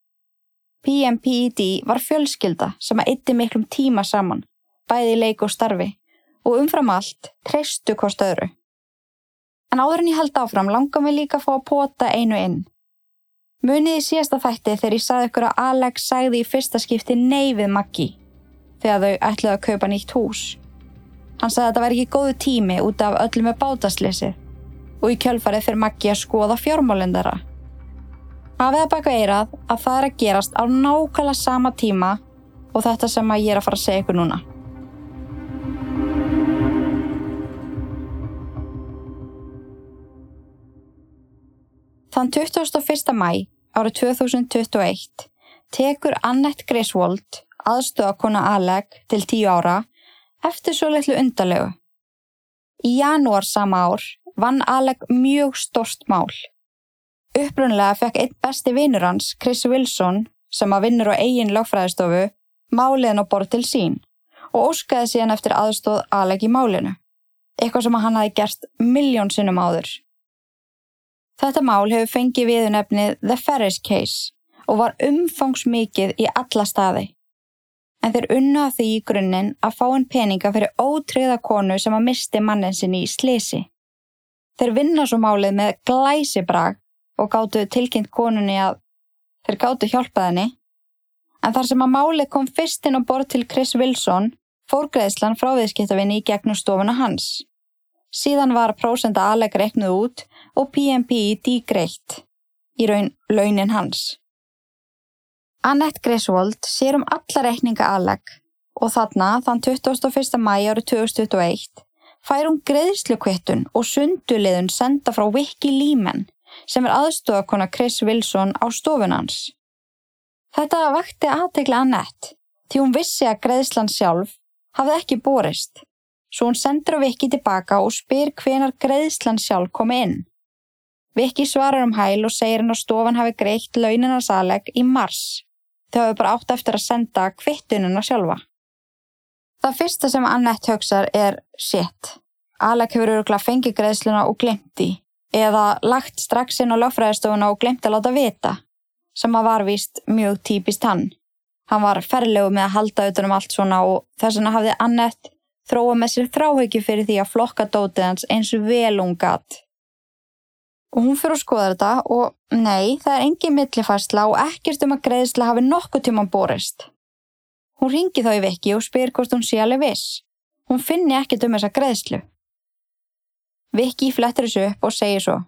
PMPED var fjölskylda sem að eyddi miklum tíma saman, bæði í leik og starfi, og umfram allt treystu hvort öðru. En áður en ég held áfram langar mig líka að fá að pota einu inn. Munið í síðasta þætti þegar ég sagði ykkur að Alex sagði í fyrsta skipti nei við Maggie þegar þau ætluðu að kaupa nýtt hús. Hann sagði að þetta væri ekki góðu tími út af öllu með bátaslysið og í kjölfarið fyrir Maggie að skoða fjármálin þeirra. Hafið það bak við eyrað að það að gerast á nákvæmlega sama tíma og þetta sem að ég að fara að segja ykkur núna. Þann 21. maí árið 2021 tekur Annette Griswold, aðstoðarkona Alex til 10 ára, eftir svo litlu undarlegu. Í janúar sama ár vann Alex mjög stórt mál. Upprunalega fekk einn besti vinur hans, Chris Wilson, sem að vinnur á eigin lögfræðistofu, málið á borð til sín og óskaði síðan eftir aðstoð Alec í málinu, eitthvað sem hann hafði gert milljón sinnum áður. Þetta mál hefur fengið viðurnefnið The Ferris Case og var umfangsmikið í alla staði. En þeir unnu að því í grunninn að fá inn peninga fyrir ótryggða konu sem að misti manninn sinn í slysi. Þeir vinna svo málið með glæsibrag og gátu tilkynnt konunni að þeir gátu hjálpað henni, en þar sem að málið kom fyrst inn á borð til Chris Wilson, fór greiðslan frá viðskiptavinni í gegnum stofuna hans. Síðan var prósenta Alec reiknuð út og P&P greitt, í raun launin hans. Annette Griswold sér alla reikninga Alec og þarna þann 21. maí árið 2021 fær hún greiðslukvittun og sunduliðun senda frá Vicky Lehman sem aðstofakona Chris Wilson á stofun hans. Þetta vakti athygli Annette því hún vissi að greiðslan sjálf hafði ekki borist, svo hún sendir á Vicky tilbaka og spyr hvenær greiðslan sjálf komi inn. Vicky svarar hæl og segir henn að stofan hafi greitt launin hans Alec í mars. Þau hafi bara átt eftir að senda kvittunina sjálfa. Það fyrsta sem Annette hugsar shit, Alec hefur örugglega fengið greiðsluna og gleymt því, eða lagt strax inn á lögfræðistofuna og gleymt að láta vita, sem að var víst mjög típist hann. Hann var ferlegur með að halda utan allt svona og þess vegna hafði Annette þróað með sér þráhyggju fyrir því að flokka dótið hans eins vel hún gat. Og hún fyrir að skoða þetta og nei, það engin millifærsla og ekkert að greiðsla hafi nokkuð tímann borist. Hún hringi þá í Vicky og spyr hvort hún sé alveg viss. Hún finni ekkert þessa greiðslu. Vicky flettir þessu upp og segir svo: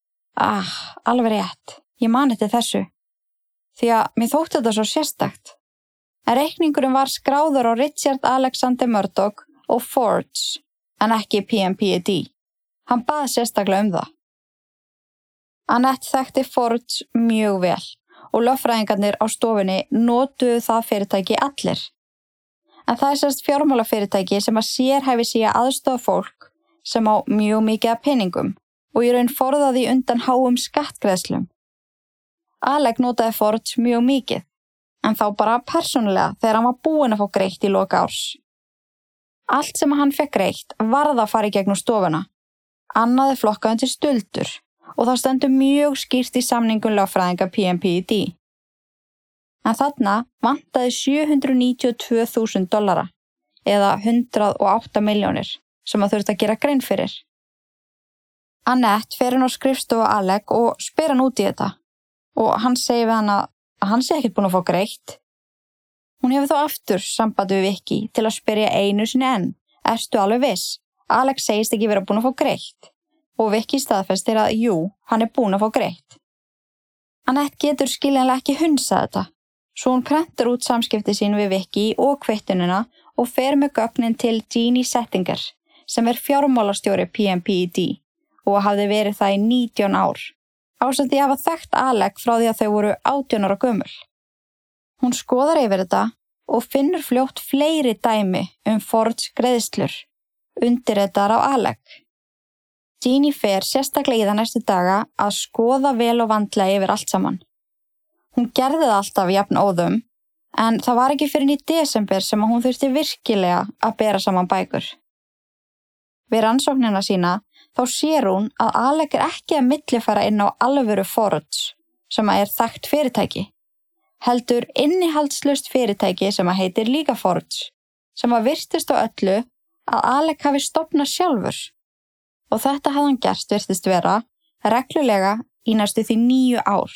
alveg rétt, ég man eftir þessu. Því að mér þótti þetta svo sérstakt. En reikningurinn var skráður á Richard Alexander Murdoch og Forge, en ekki P&P. Hann bað sérstaklega það. Annette þekkti Forge mjög vel og lögfræðingarnir á stofunni notuðu það fyrirtæki allir. En það sérst fjármálafyrirtæki sem að sérhæfi sig að aðstoða fólk sem á mjög mikið af peningum og í raun forðaði undan háum skattgreiðslum. Alec notaði Forge mjög mikið, en þá bara persónulega þegar hann var búinn að fá greitt í lok árs. Allt sem hann fekk greitt varð að fara í gegnum stofuna. Annað flokkað undir stuldur og það stendur mjög skýrt í samningum lögfræðinga P&P. En þarna vantaði $792,000 eða 108 milljónir sem að þurfti að gera grein fyrir. Annette fer inn á skrifstofu Alec og spyr hann út í þetta og hann segir við hann að hann sé ekkert búinn að fá greitt. Hún hefur þá aftur samband við Vicky til að spyrja einu sinni enn: ertu alveg viss? Alec segist ekki vera búinn að fá greitt. Og Vicky staðfestir að jú, hann búinn að fá greitt. Annette getur skiljanlega ekki hunsað þetta, svo hún prentar út samskipti sín við Vicky og kvittunina og fer með gögnin til Jeannie Settinger, sem fjármálastjóri P&P og hafði verið það í 19 ár, ásamt því að hafa þekkt Alec frá því að þau voru 18 ára gömul. Hún skoðar yfir þetta og finnur fljótt fleiri dæmi Forge greiðslur, undirritaðar á Alec. Jeannie fer sérstaklega í það næstu daga að skoða vel og vandlega yfir allt saman. Hún gerði það alltaf jafn óðum, en það var ekki fyrr í desember sem hún þurfti virkilega að bera saman bækur. Við rannsóknina sína þá sér hún að Alec ekki að millifæra inn á alvöru Forge, sem þekkt fyrirtæki, heldur innihaldslaust fyrirtæki sem heitir líka Forge, sem virtist á öllu að Alec hafi stofnað sjálfur. Og þetta hafði hann gert virtist vera reglulega í næstu því 9 ár.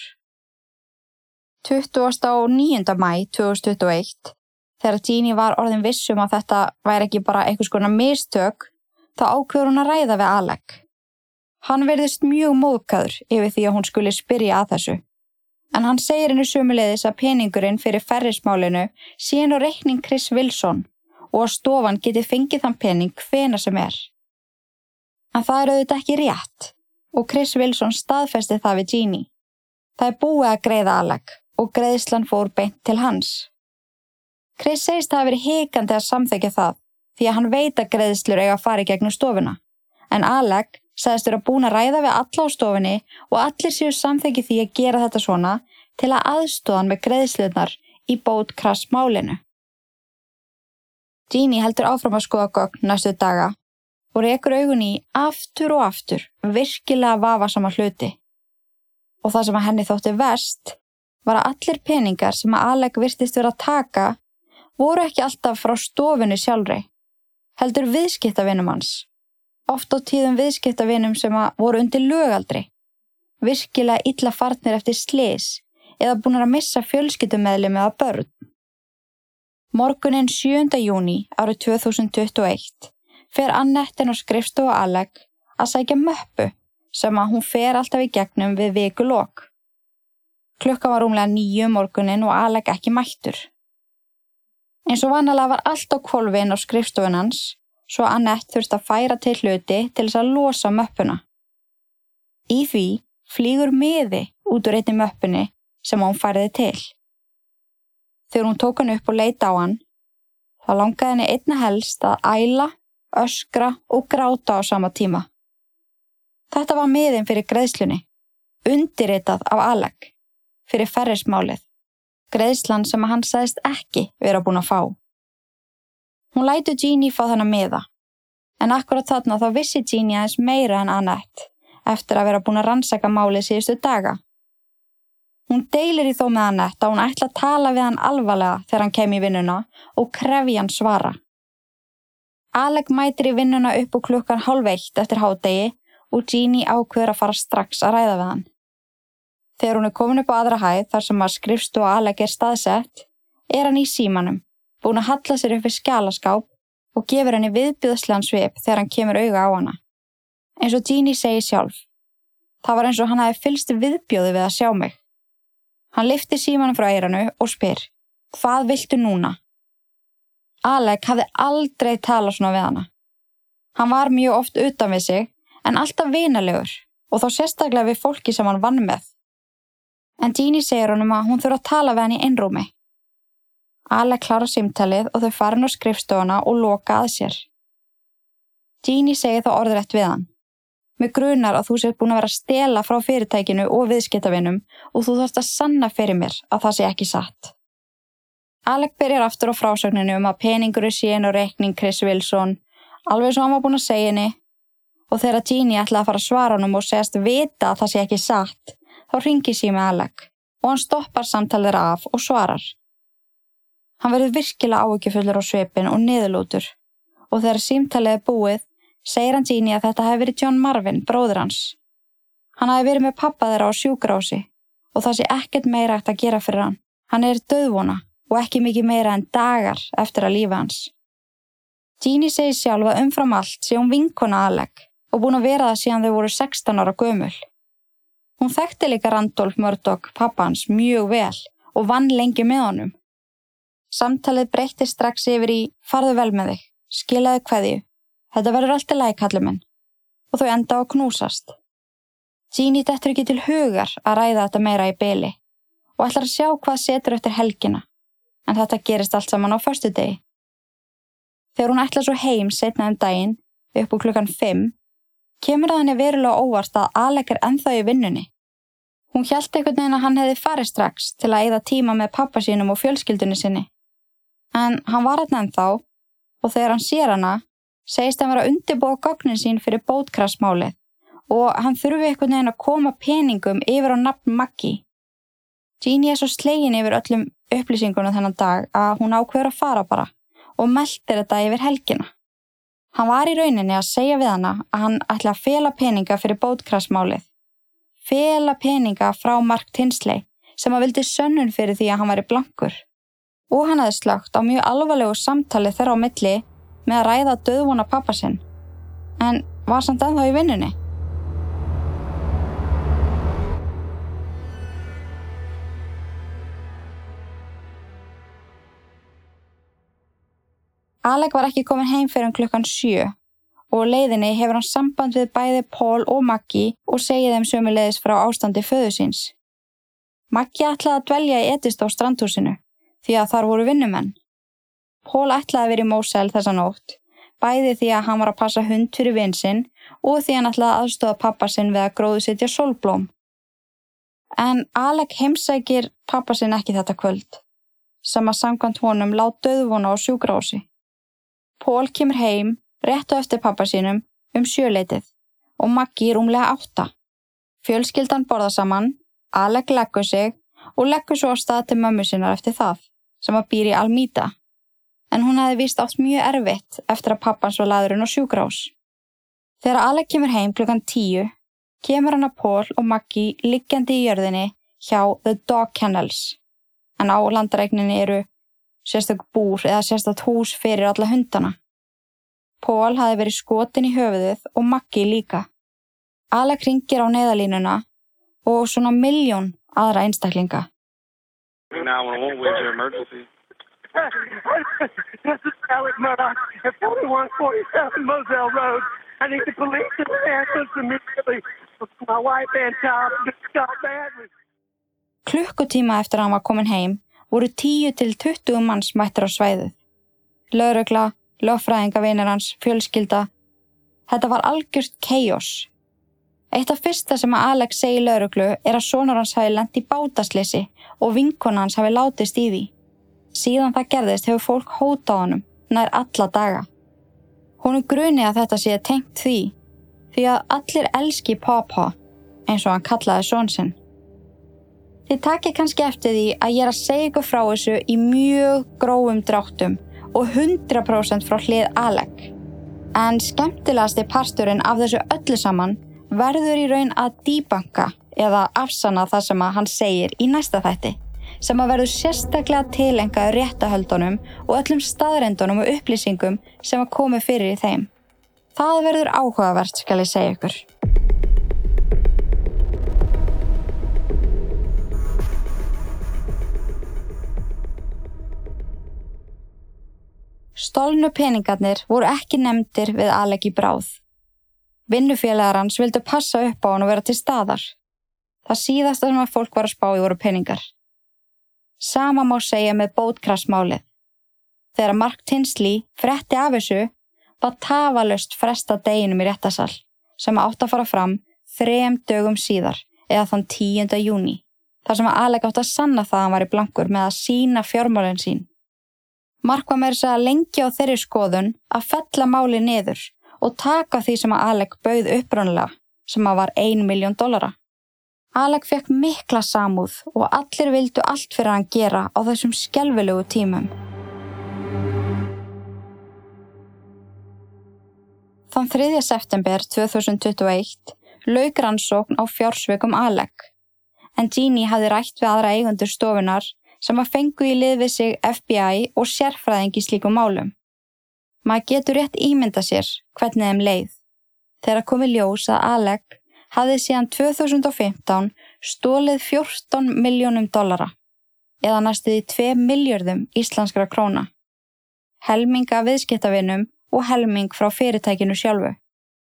29. maí 2021, þegar Jeannie var orðin viss að þetta væri ekki bara einhvers konar mistök, þá ákveður hún að ræða við Alec. Hann virðist mjög móðgaður yfir því að hún skuli spyrja að þessu, en hann segir henni sömuleiðis að peningurinn fyrir Ferris-málinu sé inn á reikning Chris Wilson og að stofan geti fengið þann pening hvenær sem En það auðvitað ekki rétt og Chris Wilson staðfesti það við Jeannie. Það búið að greiða Alec og greiðslan fór beint til hans. Chris segist að hafa verið hikandi að samþykkja það því að hann veit að greiðslur eiga að fara í gegnum stofuna. En Alec sagðist vera búinn að ræða við alla á stofunni og allir séu samþykki því að gera þetta svona til að aðstoða hann með greiðslurnar í Boatcrash-málinu. Jeannie heldur áfram að skoða gögn næstu daga og rekur augun í aftur og aftur virkilega vafasama hluti. Og það sem að henni þótti verst var að allir peningar sem að Alec virtist vera að taka voru ekki alltaf frá stofunni sjálfri, heldur viðskiptavinum hans, oft á tíðum viðskiptavinum sem að voru undir lögaldri, virkilega illa farnir eftir slys eða búnir að missa fjölskyldumeðlimi eða börn. Morguninn 7. júní árið 2021 fer Annette inn á skrifstofu Alec að sækja möppu sem að hún fer alltaf í gegnum við vikulok. Klukkan var rúmlega 9 morguninn og Alec ekki mættur. Eins og vanalega var allt á hvolfi inn á skrifstofun hans, svo Annette þurfti að færa til hluti til þess að losa möppuna. Í því flýgur miði út úr einni möppunni sem hún færði til. Þegar hún tók hann upp og leit á hann, þá langaði henni einna helst að æla, öskra og gráta á sama tíma. Þetta var miðinn fyrir greiðslunni, undirritað af Alec, fyrir Ferris-málið, greiðslan sem hann sagðist ekki vera búin að fá. Hún lætur Jeannie fá þennan miða, en akkurat þarna þá vissi Jeannie aðeins meira en Annette eftir að vera búin að rannsaka málið síðustu daga. Hún deilir í þó með Annette að hún ætla að tala við hann alvarlega þegar hann kem í vinnuna og krefji hann svara. Alec mætir í vinnuna upp úr klukkan 12:30 eftir hádegi og Jeannie ákveður að fara strax að ræða við hann. Þegar hún komin upp á aðra hæð þar sem að skrifstofa Alec staðsett, hann í símanum, búin að halla sér upp við skjalaskáp og gefur henni viðbjóðslegan svip þegar hann kemur auga á hana. Eins og Jeannie segir sjálf, það var eins og hann hafi fylgst viðbjóði við að sjá mig. Hann lyftir símanum frá eyranu og spyr, hvað viltu núna? Alec hafði aldrei talað svona við hana. Hann var mjög oft utan við sig, en alltaf vinalegur og þá sérstaklega við fólki sem hann vann með. En Jeannie segir honum að hún þurfi að tala við hann í einrúmi. Alec klárar símtalið og þau fara inn á skrifstofuna og loka að sér. Jeannie segir þá orðrétt við hann. Mig grunar að þú sért búin að vera að stela frá fyrirtækinu og viðskiptavinum og þú þarft að sanna fyrir mér að það sé ekki satt. Alec byrjar aftur á frásögninu að peningur sé inn á reikning Chris Wilson, alveg svo hann var búin að segja henni, og þegar Jeannie ætlaði að fara að svara honum og segast vita að það sé ekki satt, þá hringir sími Alec og hann stoppar samtalið af og svarar. Hann verður virkilega áhyggjufullur á svipinn og niðurlútur og þegar símtalið búið segir hann Jeannie að þetta hefði verið John Marvin, bróðir hans. Hann hefði verið með pabba þeirra á sjúkrahúsi og það sé ekkert meira hægt að gera fyrir hann. Hann dauðvona og ekki mikið meira en dagar eftir að lífi hans. Jeannie segir sjálf að umfram allt sé hún vinkona Alec og búin að vera það síðan þau voru 16 ára gömul. Hún þekkti líka Randolph Murdoch, pappa hans, mjög vel og vann lengi með honum. Samtalið breytti strax yfir í farðu vel með þig, skilaðu kveðju, þetta verður allt í lagi kallinn minn og þau enda á að knúsast. Jeannie dettur ekki til hugar að ræða þetta meira í bili og ætlar að sjá hvað setur eftir helgina, en þetta gerist allt saman á föstudegi. Þegar hún ætlar svo heim seinna daginn, upp úr klukkan 5, kemur það henni verulega óvart að Alec ennþá í vinnunni. Hún hélt einhvern veginn að hann hefði farið strax til að eyða tíma með pappa sínum og fjölskyldunni sinni. En hann var þarna ennþá og þegar hann sér hana, segist hann vera að undirbúa gögnin sín fyrir Boatcrash-málið og hann þurfi einhvern veginn að koma peningum yfir á nafn Maggie. Jeannie svo slegin yfir öllum upplýsingunum þennan dag að hún ákveður að fara bara og meltir þetta yfir helgina. Hann var í rauninni að segja við hana að hann ætla að fela peninga fyrir Boatcrash-málið. Fela peninga frá Mark Tinsley sem að vildi sönnun fyrir því að hann væri blankur. Og hann hafði slögt á mjög alvarlegu samtali þeirra á milli með að ræða dauðvona pappa sinn. En var samt ennþá í vinnunni. Alec var ekki komin heim fyrir klukkan 7 og á leiðinni hefur hann samband við bæði Paul og Maggie og segir þeim sömuleiðis frá ástandi föður síns. Maggie ætlaði að dvelja í Edistó strandhúsinu því að þar voru vinnumenn. Paul ætlaði að vera í Moselle þessa nótt, bæði því að hann var að passa hund fyrir vin sinn og því hann ætlaði að aðstoða pappa sinn við að gróðursetja sólblóm. En Alec heimsækir pappa sinn ekki þetta kvöld, sem að samkvæmt honum lá dauðvona á sjúkrahúsi. Paul kemur heim rétt á eftir pappa sínum 7:00 og Maggie rúmlega 8. Fjölskyldan borða saman, Alec leggur sig og leggur svo á stað til mömmu sinnar eftir það, sem að býr í Almida. En hún hafði víst átt mjög erfitt eftir að pappans var lagður inn á sjúkrahús. Þegar Alec kemur heim klukkan 10, kemur hann að Paul og Maggie liggjandi í jörðinni hjá The Dog Kennels. En á landareigninni eru sérstök búr eða sérstakt hús fyrir alla hundana. Paul hafði verið skotin í höfuðið og Maggie líka. Alec hringir á neyðarlínuna og svona 1.000.000 aðra einstaklinga. 911, where's your emergency? This is Alec Murdoch at 4147 Moselle Road. I need the police to ambulance immediately. My wife and child just shot badly. Klukkutíma eftir að hann var komin heim voru 10 til 20 manns mættir á svæðið. Lögregla, lögfræðingavinir hans, fjölskylda. Þetta var algjört chaos. Eitt af fyrsta sem að Alec segi lögreglu að sonur hans hafi lent í bátasleysi og vinkona hans hafi látist í því. Síðan það gerðist hefur fólk hótað honum nær alla daga. Honum gruni að þetta sé tengt því að allir elski Papa, eins og hann kallaði son sinn. Þið takið kannski eftir því að ég að segja ykkur frá þessu í mjög grófum dráttum og 100% frá hlið Alec. En skemmtilegasti parturinn af þessu öllu saman verður í raun að debunka eða afsanna það sem að hann segir í næsta þætti, sem að verður sérstaklega tilengaður réttahöldunum og öllum staðreyndunum og upplýsingum sem að komi fyrir í þeim. Það verður áhugavert, skal ég segja ykkur. Stolnu peningarnir voru ekki nefndir við Alec í bráð. Vinnufélagar hans vildu passa upp á hann og vera til staðar. Það síðasta sem að fólk var að spá í voru peningar. Sama má segja með Boatcrash-málið. Þegar Mark Tinsley frétti af þessu, var tafalaust fresta deginum í réttasal, sem átti að fara fram 3 dögum síðar, eða þann 10. júní, þar sem að Alec átti að sanna það að hann væri blankur með að sýna fjármálin sín. Mark var meira að lengi á þeirri skoðun að fella máli niður og taka því sem að Alec bauð upprunalega, sem að var $1.000.000. Alec fekk mikla samúð og allir vildu allt fyrir hann gera á þessum skelfilegu tímum. Þann 3. september 2021 lauk rannsókn á fjársvikum Alec, en Jeannie hafði rætt við aðra eigendur stofunar sem að fengu í lið við sig FBI og sérfræðing í slíkum málum. Maður getur rétt ímyndað sér hvernig þeim leið. Þegar komi ljós að Alec hafði síðan 2015 stólið $14 milljónum, eða næstuði 2 milljörðum íslenskra króna. Helming af viðskiptavinum og helming frá fyrirtækinu sjálfu.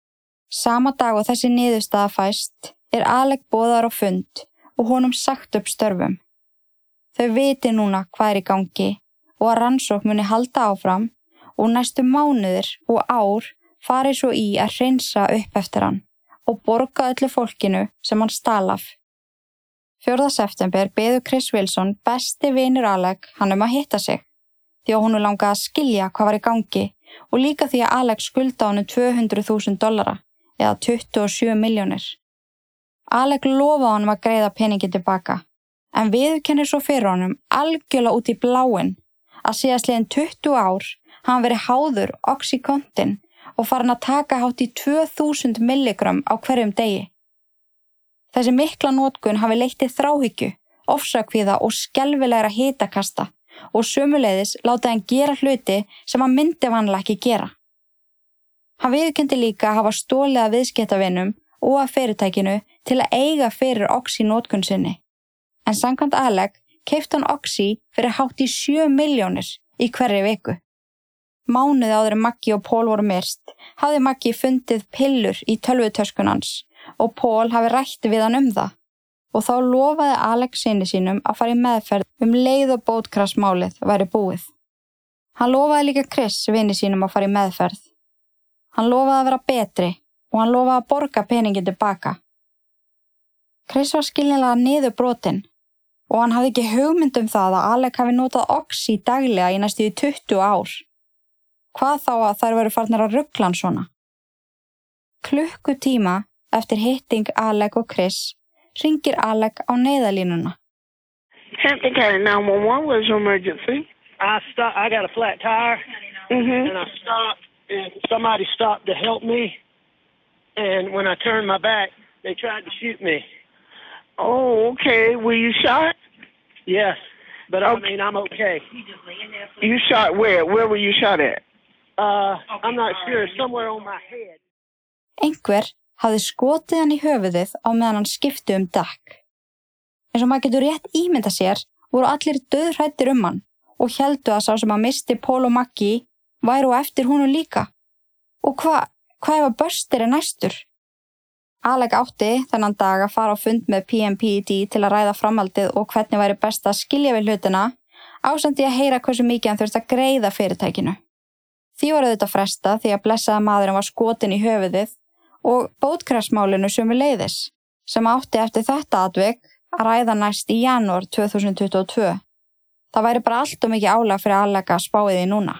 Sama dag og þessi niðurstaða fæst Alec boðaður á fund og honum sagt upp störfum. Þau viti núna hvað í gangi og að rannsókn muni halda áfram og næstu mánuðir og ár fari svo í að hreinsa upp eftir hann og borga öllu fólkinu sem hann stal af. 4. september beður Chris Wilson, besti vinur Alec, hann að hitta sig, því að honum langaði að skilja hvað var í gangi og líka því að Alec skulda honum $200,000 eða 27 milljónir. Alec lofaði honum að greiða peningin tilbaka, en viðurkennir svo fyrir honum algjörlega út í bláinn að síðastliðin 20 ár hann verið háður Oxycontin og farin að taka hátt í 2000 milligram á hverjum degi. Þessi mikla notkun hafi leitt til þráhyggju, ofsakvíða og skelfilegra hitakasta og sömuleiðis látið hann gera hluti sem hann myndi vanlega ekki gera. Hann viðurkenndi líka að hafa stolið af viðskiptavinum og af fyrirtækinu til að eiga fyrir Oxy-notkun sinni. En samkvæmt Alec keypti hann Oxy fyrir hátt í 7 milljónir í hverri viku. Mánuði áður en Maggie og Paul voru myrt, hafði Maggie fundið pillur í tölvutöskun hans og Paul hafi rætt við hann það. Og þá lofaði Alec syni sínum að fara í meðferð leið og Boatcrash-málið væri búið. Hann lofaði líka Chris vini sínum að fara í meðferð. Hann lofaði að vera betri og hann lofaði að borga peningin tilbaka. Chris var skiljanlega niðurbrotinn og hann hafði ekki hugmynd það að Alec hafi notað oxy daglega í næstu 20 ár. Hvað þá að þær veru farnar að rugla hann svona? Klukkutíma eftir hitting Alec og Chris hringir Alec á neyðarlínuna. Hampton County 911 was emergency. I got a flat tire, and I stopped, and somebody stopped to help me, and when I turned my back, they tried to shoot me. Oh, okay. Were you shot? Yes, but I mean, I'm okay. You shot where? Where were you shot at? I'm not sure. Somewhere on my head. Einhver hafði skotið hann í höfuðið á meðan hann skipti dekk. Eins og maður getur rétt ímynda sér voru allir dauðhræddir hann og héldu að sá sem að misti Paul og Maggie væru á eftir honum líka. Og hvað ef að Buster næstur? Alec átti þennan dag að fara á fund með PMPED til að ræða framhaldið og hvernig væri best að skilja við hlutina, ásamt í að heyra hversu mikið hann þurfti að greiða fyrirtækinu. Því var auðvitað fresta því að blessaða maðurinn var skotin í höfuðið og bótkrafsmálinu sömuleiðis, sem átti eftir þetta atvik að ræða næst í janúar 2022. Það væri bara allt og mikið álag fyrir Alec að spá í því núna.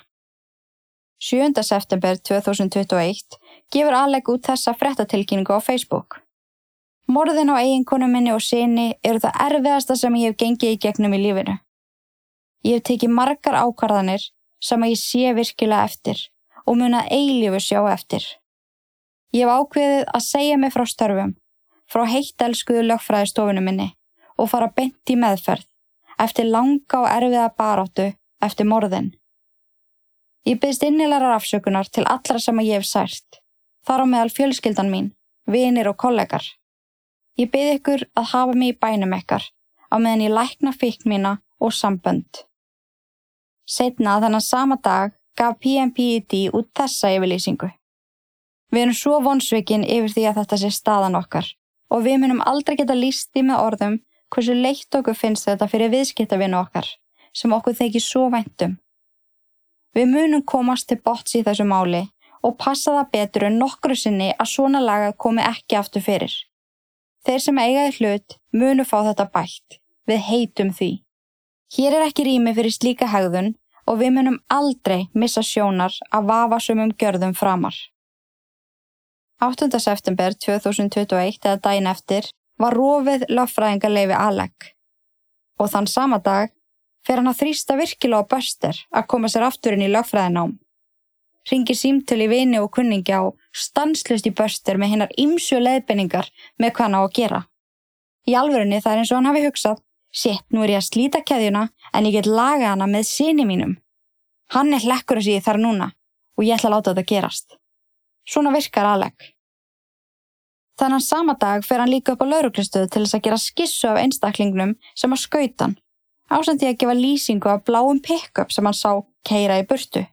7. september 2021 gefur Alec út þessa fréttatilkynningu á Facebook. Morðin á eiginkonu minni og syni eru það erfiðasta sem ég hef gengið í gegnum í lífinu. Ég hef tekið margar ákvarðanir sem ég sé virkilega eftir og mun að eilífu sjá eftir. Ég hef ákveðið að segja mig frá störfum, frá heittelskuðu lögfræðistofinu minni og fara beint í meðferð eftir langa og erfiða baráttu eftir morðin. Ég biðst innilegar afsökunar til allra sem ég hef sært, þar á meðal fjölskyldan mín, vinir og kollegar. Ég bið ykkur að hafa mig í bænum ykkar á meðan ég lækna fíkn mína og sambönd. Seinna þennan sama dag gaf PMPED út þessa yfirlýsingu. Við erum svo vonsvikin yfir því að þetta sé staðan okkar og við munum aldrei geta lýst því með orðum hversu leitt okkur finnst þetta fyrir viðskiptavinu okkar sem okkur þykir svo væntum. Við munum komast til botns í þessu máli og passa það betur en nokkru sinni að svona lagað komi ekki aftur fyrir. Þeir sem eiga í hlut munu fá þetta bætt. Við heitum því. Hér er ekki rými fyrir slíka hegðun og við munum aldrei missa sjónar af vafasömum gjörðum framar. 8. september 2021 eða daginn eftir var rofið lögfræðingaleyfi Alec og þann sama dag fer hann að þrýsta virkilega á Buster að koma sér aftur inn í lögfræðinám. Hringir símtöl í vini og kunningja og stanslaust í Buster með hinnar ýmsu leiðbeiningar með hvað hann á að gera. Í alvörunni það er eins og hann hafi hugsað, shit, nú er ég að slíta keðjuna en ég get lagað hana með syni mínum. Hann er hlekkur sem ég þarf núna og ég ætla að láta þetta gerast. Svona virkar Alec. Þannig sama dag fer hann líka upp á lögreglustöð til þess að gera skissu af einstaklingnum sem að skaut hann, ásamt í að gefa lýsingu af bláum pick-up sem hann sá keyra í burtu.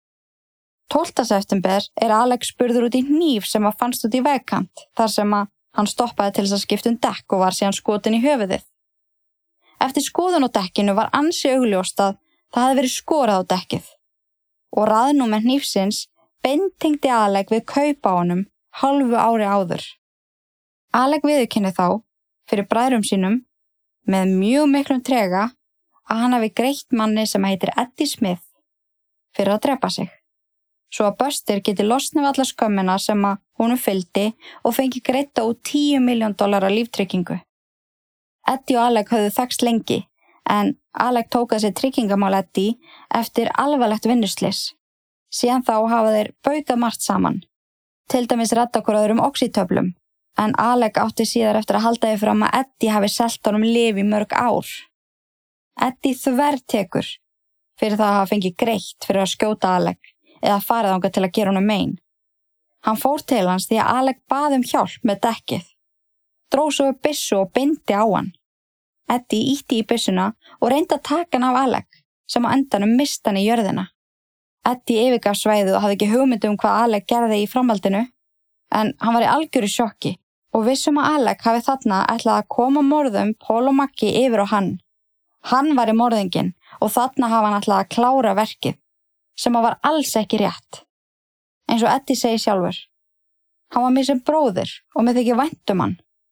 12. september er Alec spurður út í hníf sem að fannst út í vegkant þar sem að hann stoppaði til þess að skipta dekk og var síðan skotin í höfuðið. Eftir skoðun á dekkinu var ansi augljóst að það hefði verið skorað á dekkið og raðnúmer hnífsins beintengdi Alec við kaup á honum hálfu ári áður. Alec viðurkenni þá, fyrir bræðrum sínum, með mjög miklum trega, að hann hafi greitt manni sem heitir Eddie Smith fyrir að drepa sig, svo að Buster geti losnað við alla skömmina sem að honum fylgdi og fengi greidda út $10 million líftryggingu. Eddie og Alec höfðu þekkst lengi, en Alec tók að sér tryggingamál Eddie eftir alvarlegt vinnuslys. Síðan þá hafa þeir baukað margt saman, til dæmis redda okkur öðrum oxytöflum, en Alec átti síðar eftir að halda því fram að Eddie hafi selt honum lyf í mörg ár. Eddie þvertekur fyrir það að hafa fengið greitt fyrir að skjóta Alec eða farið þangað til að gera honum mein. Hann fór til hans því að Alec bað hjálp með dekkið, dró svo upp byssu og bindi á hann. Eddie ýtti í byssuna og reyndi að taka hann af Alec sem á endanum mista hann í jörðina. Eddie yfirgaf svæðið og hafði ekki hugmynd hvað Alec gerði í framhaldinu, en hann var í algjöru sjokki og vissum að Alec hafi þarna ætlað að koma morðum Paul og Maggie yfir á hann. Hann var í morðinginn og þarna hafa hann ætlað að klára verkið, sem var alls ekki rétt. Eins og Eddie segi sjálfur. Hann var mér sem bróðir og mér þykir vænt hann.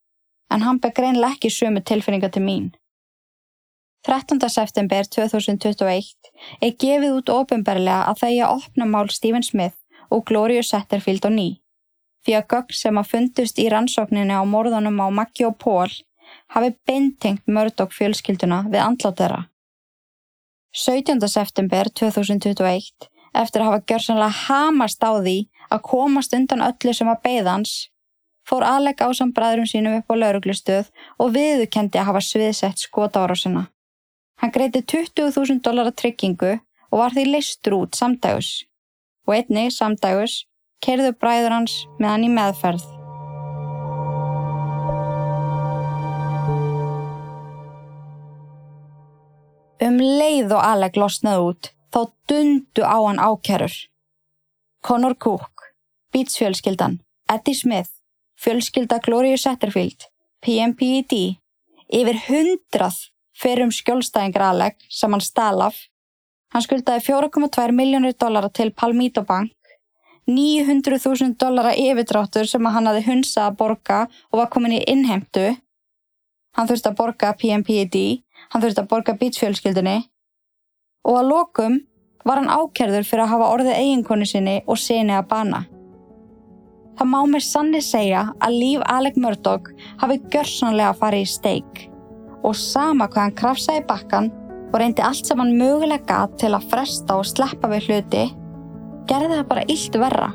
en hann ber greinilega ekki sömu tilfinningar til mín. 13. september 2021 gefið út opinberlega að það eigi að opna mál Stephen Smith og Gloria Satterfield á ný, því að gögn sem að fundust í rannsókninni á morðunum á Maggie og Paul hafi beintengt Murdoch fjölskylduna við andlát þeirra. 17. september 2021, eftir að hafa gjörsamlega hamast á því að komast undan öllu sem að beið hans, fór Alec ásamt bræðrum sínum upp á lögreglustöð og viðurkenndi að hafa sviðsett skotárásina. Hann greiddi $20,000 tryggingu og var því leystur út samdægus. Og einnig samdægus keyrðu bræður hans með hann í meðferð. Leið og Alec losnaði út, þá dundu á hann ákærur. Connor Cook, Beach fjölskyldan, Eddie Smith, fjölskylda Gloria Satterfield, PMPED, yfir 100 fyrrum skjólstæðingar Alec sem hann stal af. Hann skuldaði $4,2 milljónir til Palmito Bank, $900,000 yfirdráttur sem hann hafði hunsað að borga og var komin í innheimtu. Hann þurfti að borga PMPED, hann þurfti að borga Beach fjölskyldunni og að lokum var hann ákærður fyrir að hafa orðið eiginkonu sinni og syni að bana. Það má með sanni segja að líf Alec Murdoch hafi gjörsamlega farið í steik og sama hvað hann krafsaði í bakkann og reyndi allt sem hann mögulega gat til að fresta og sleppa við hluti, gerði það bara illt verra.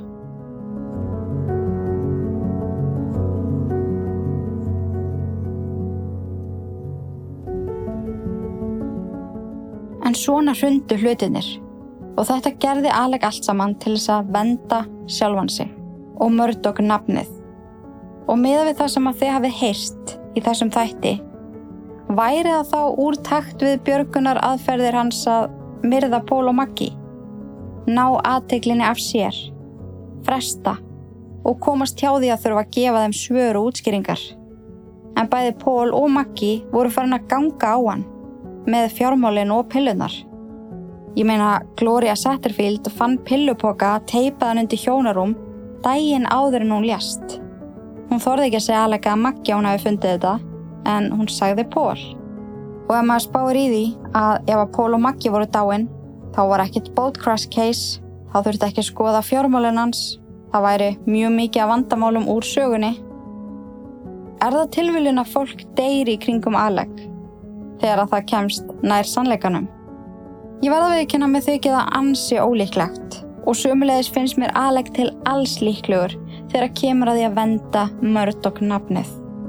En svona hrundu hlutinir og þetta gerði Alec allt saman til þess að vernda sjálfan sig og Murdoch nafnið. Og miðað við það sem að þið hafið heyrt í þessum þætti, væri það þá úr takt við björgunar aðferðir hans að myrða Paul og Maggie, ná athyglinni af sér, fresta og komast hjá því að þurfa að gefa þeim svör og útskýringar. En bæði Paul og Maggie voru farin að ganga á hann með fjármálin og pillunar. Ég meina, Gloria Satterfield fann pillupoka teipaðan undir hjónarúm daginn áður en hún lést. Hún þorði ekki að segja Alec að Maggie hún hafi fundið þetta, en hún sagði Paul. Og ef maður spáir í því að ef að Paul og Maggie voru dáin, þá var ekkert boat crash case, þá þurfti ekki að skoða fjármálin hans, það væri mjög mikið af vandamálum úr sögunni. Er það tilviljun að fólk deyri í kringum Alec þegar að það kemst nær sannleikanum? Ég verð að viðurkenna með þykir það ansi ólíklegt og sömuleiðis finnst mér Alec til alls líklegur þegar kemur að því að vernda Murdoch nafnið.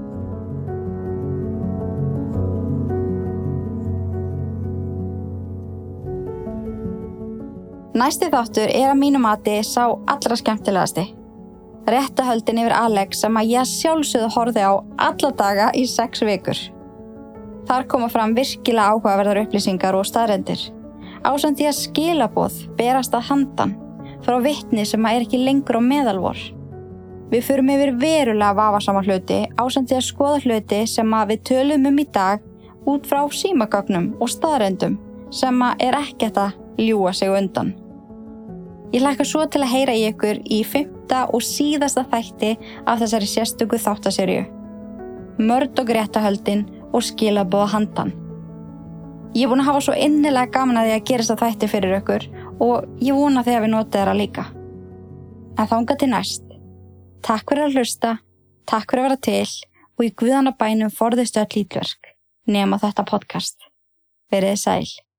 Næsti þáttur að mínu mati sá allra skemmtilegasti. Réttarhöldin yfir Alec sem að ég sjálfsögðu horfði á alla daga í 6 vikur. Þar koma fram virkilega áhugaverðar upplýsingar og staðreyndir. Ásamt því að skilaboð berast að handan frá vitni sem er ekki lengur á meðal vor. Við förum yfir verulega vafasama hluti ásamt því að skoða hluti sem að við tölum í dag út frá símagögnum og staðreyndum sem að er ekkert að ljúga sig undan. Ég hlakka svo til að heyra í ykkur í 5. og síðasta þætti af þessari sérstöku þáttaseríu. Murdoch réttarhöldin og skilaboð að handan. Ég er búin að hafa svo innilega gaman að því að gera þessa þætti fyrir ykkur og ég vona þið hafi notið þeirra líka. En þangað til næst. Takk fyrir að hlusta, takk fyrir að vera til og í guðanna bænum forðustu öll ítverk nema þetta podcast. Verið sæl.